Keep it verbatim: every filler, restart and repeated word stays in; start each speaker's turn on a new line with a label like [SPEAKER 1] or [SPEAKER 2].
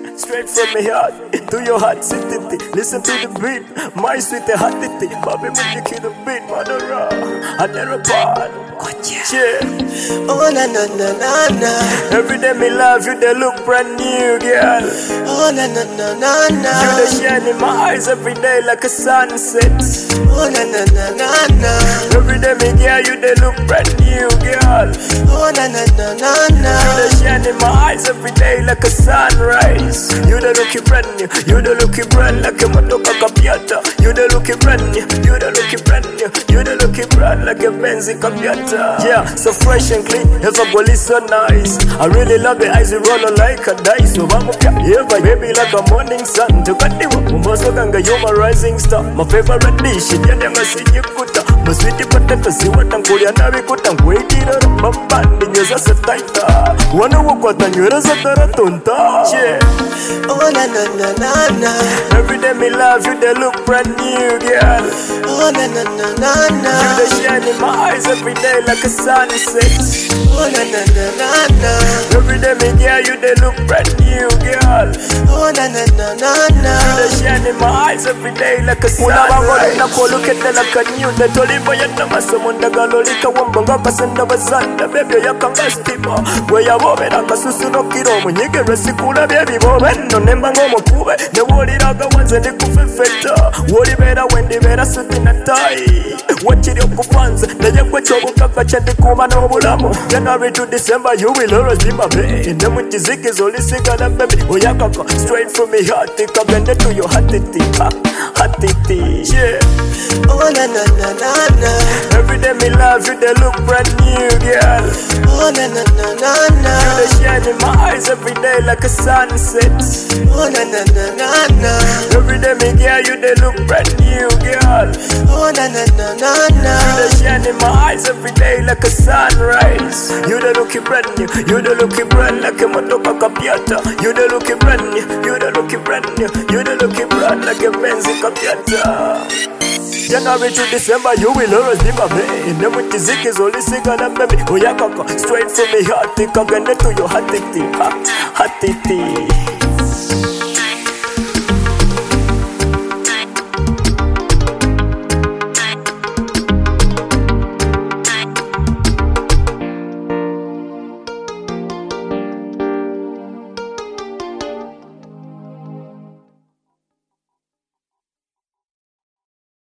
[SPEAKER 1] straight from my heart to your heart, city. Listen to the beat, my sweet hot titty. Bobby, when you kill the beat, Madara, I never part. Yeah.
[SPEAKER 2] Oh na na na na na.
[SPEAKER 1] Every day me love you, they look brand new, girl.
[SPEAKER 2] Oh na na na na na.
[SPEAKER 1] You the shine in my eyes every day like a sunset.
[SPEAKER 2] Oh na na na na na.
[SPEAKER 1] Every day me girl, you they look brand new, girl.
[SPEAKER 2] Oh na na na na na.
[SPEAKER 1] You the shine in my eyes every day like a sunrise. You the looking brand new, you the looking brand like a motoka kapiata. You the looking brand new, you the looking brand new, you the looking brand like a Benzi kapiata. Yeah, so fresh and clean, ever body so nice. I really love the eyes, you roll like a dice. So I'm okay, yeah, baby, like a morning sun. To cut the one, Moso Ganga, you're my rising star. My favorite dish, you never see you put up. My sweetie potato, see what I'm calling, and I put them waiting on my band. And you're a tighter. One of what and you're a taratunta. Yeah.
[SPEAKER 2] Oh na na na na na.
[SPEAKER 1] Every day me love you, they look brand new, girl.
[SPEAKER 2] Oh na na na na na.
[SPEAKER 1] You the shine in my eyes every day like a sunset.
[SPEAKER 2] Oh na na na na na.
[SPEAKER 1] Every day me girl, you they look brand new, girl.
[SPEAKER 2] Oh na na na na na.
[SPEAKER 1] You the shine in my eyes every day like a sunrise. Na ko look at like a new. They told him boy na masomunda galolika wambanga kasenda bazanda. Baby ya kangastima. Where ya bobe na kasusu no kiro. Munyige resikula baby bobe. No nemba ngomo kube. Ne woli raga wanze ni kufefeta. Woli bera wendi bera suti na tai. Wachiri okufanza. Naye kwe chobu kaka chandi kuma no bulamu. January to December you will always be my baby. Ne mutiziki zoli singana baby. Oyakaka straight from me heart. Kabende to your heart titi. Heart titi. Yeah.
[SPEAKER 2] Oh na na na na na.
[SPEAKER 1] Every day me love you, they look brand new, girl.
[SPEAKER 2] Oh na na na na na.
[SPEAKER 1] You the shine in my eyes every day like a sunset.
[SPEAKER 2] Oh na na na na na.
[SPEAKER 1] Every day me girl, you they look brand new, girl.
[SPEAKER 2] Oh na na na na na.
[SPEAKER 1] You the shine in my eyes every day like a sunrise. You the looking brand new, you the looking brand like a motoka kapiata. You the looking brand new, you the looking brand new, you the looking brand like a Benzi kapiata. January to December, you will always be my baby. Ne mutiziki zoli singana baby. Oyakaka straight from me heart. Kabende to your heart titi, heart titi.